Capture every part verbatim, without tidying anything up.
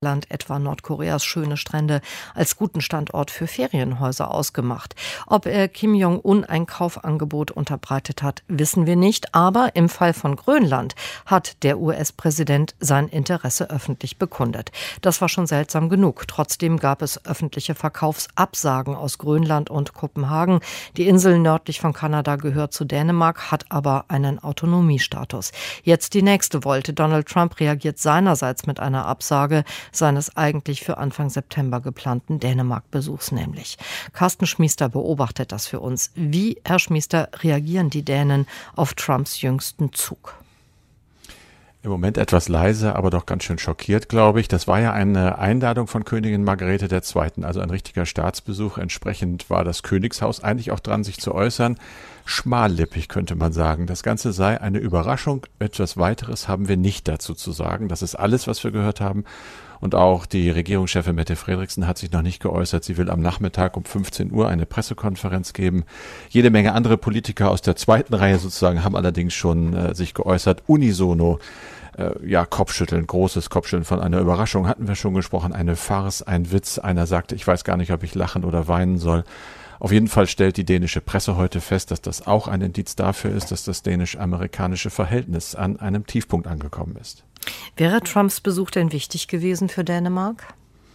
Land etwa Nordkoreas schöne Strände als guten Standort für Ferienhäuser ausgemacht. Ob er Kim Jong-un ein Kaufangebot unterbreitet hat, wissen wir nicht. Aber im Fall von Grönland hat der U S-Präsident sein Interesse öffentlich bekundet. Das war schon seltsam genug. Trotzdem gab es öffentliche Verkaufsabsagen aus Grönland und Kopenhagen. Die Insel nördlich von Kanada gehört zu Dänemark, hat aber einen Autonomiestatus. Jetzt die nächste Wolte. Donald Trump reagiert seinerseits mit einer Absage seines eigentlich für Anfang September geplanten Dänemark-Besuchs nämlich. Carsten Schmiester beobachtet das für uns. Wie, Herr Schmiester, reagieren die Dänen auf Trumps jüngsten Zug? Im Moment etwas leise, aber doch ganz schön schockiert, glaube ich. Das war ja eine Einladung von Königin Margrethe der Zweiten., also ein richtiger Staatsbesuch. Entsprechend war das Königshaus eigentlich auch dran, sich zu äußern. Schmallippig könnte man sagen. Das Ganze sei eine Überraschung. Etwas Weiteres haben wir nicht dazu zu sagen. Das ist alles, was wir gehört haben. Und auch die Regierungschefin Mette Frederiksen hat sich noch nicht geäußert. Sie will am Nachmittag um fünfzehn Uhr eine Pressekonferenz geben. Jede Menge andere Politiker aus der zweiten Reihe sozusagen haben allerdings schon äh, sich geäußert. Unisono, äh, ja, Kopfschütteln, großes Kopfschütteln von einer Überraschung hatten wir schon gesprochen. Eine Farce, ein Witz. Einer sagte, ich weiß gar nicht, ob ich lachen oder weinen soll. Auf jeden Fall stellt die dänische Presse heute fest, dass das auch ein Indiz dafür ist, dass das dänisch-amerikanische Verhältnis an einem Tiefpunkt angekommen ist. Wäre Trumps Besuch denn wichtig gewesen für Dänemark?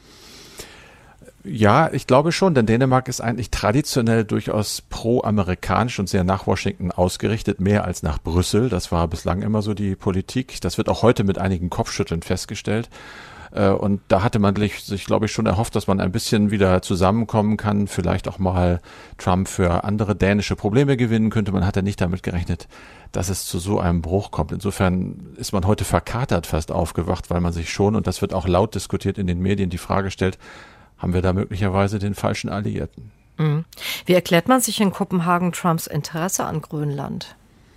Ja, ich glaube schon, denn Dänemark ist eigentlich traditionell durchaus pro-amerikanisch und sehr nach Washington ausgerichtet, mehr als nach Brüssel. Das war bislang immer so die Politik. Das wird auch heute mit einigen Kopfschütteln festgestellt. Und da hatte man sich, glaube ich, schon erhofft, dass man ein bisschen wieder zusammenkommen kann, vielleicht auch mal Trump für andere dänische Probleme gewinnen könnte. Man hatte nicht damit gerechnet, dass es zu so einem Bruch kommt. Insofern ist man heute verkatert fast aufgewacht, weil man sich schon, und das wird auch laut diskutiert in den Medien, die Frage stellt, haben wir da möglicherweise den falschen Alliierten? Mhm. Wie erklärt man sich in Kopenhagen Trumps Interesse an Grönland?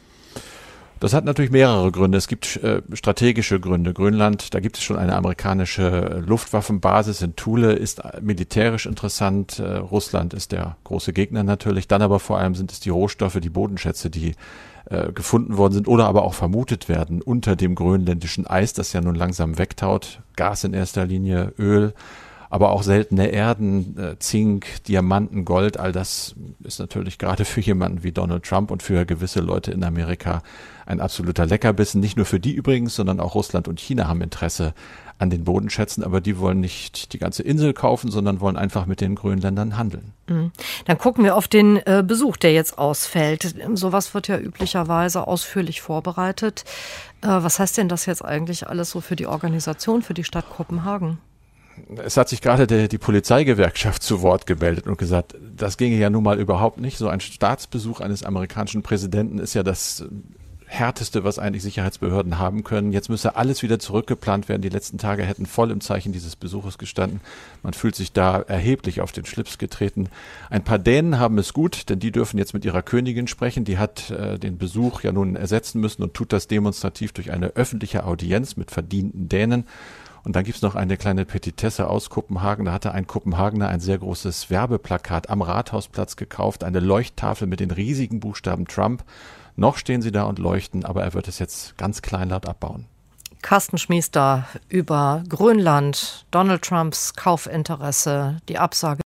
Das hat natürlich mehrere Gründe. Es gibt äh, strategische Gründe. Grönland, da gibt es schon eine amerikanische Luftwaffenbasis in Thule, ist militärisch interessant. Äh, Russland ist der große Gegner natürlich. Dann aber vor allem sind es die Rohstoffe, die Bodenschätze, die äh, gefunden worden sind oder aber auch vermutet werden unter dem grönländischen Eis, das ja nun langsam wegtaut. Gas in erster Linie, Öl, aber auch seltene Erden, äh, Zink, Diamanten, Gold. All das ist natürlich gerade für jemanden wie Donald Trump und für gewisse Leute in Amerika ein absoluter Leckerbissen. Nicht nur für die übrigens, sondern auch Russland und China haben Interesse an den Bodenschätzen, aber die wollen nicht die ganze Insel kaufen, sondern wollen einfach mit den Grönländern handeln. Mhm. Dann gucken wir auf den äh, Besuch, der jetzt ausfällt. Sowas wird ja üblicherweise ausführlich vorbereitet. Äh, was heißt denn das jetzt eigentlich alles so für die Organisation, für die Stadt Kopenhagen? Es hat sich gerade die, die Polizeigewerkschaft zu Wort gemeldet und gesagt, das ginge ja nun mal überhaupt nicht. So ein Staatsbesuch eines amerikanischen Präsidenten ist ja das Härteste, was eigentlich Sicherheitsbehörden haben können. Jetzt müsse alles wieder zurückgeplant werden. Die letzten Tage hätten voll im Zeichen dieses Besuches gestanden. Man fühlt sich da erheblich auf den Schlips getreten. Ein paar Dänen haben es gut, denn die dürfen jetzt mit ihrer Königin sprechen. Die hat äh, den Besuch ja nun ersetzen müssen und tut das demonstrativ durch eine öffentliche Audienz mit verdienten Dänen. Und dann gibt's noch eine kleine Petitesse aus Kopenhagen. Da hatte ein Kopenhagener ein sehr großes Werbeplakat am Rathausplatz gekauft, eine Leuchttafel mit den riesigen Buchstaben Trump. Noch stehen sie da und leuchten, aber er wird es jetzt ganz kleinlaut abbauen. Carsten Schmiester über Grönland, Donald Trumps Kaufinteresse, die Absage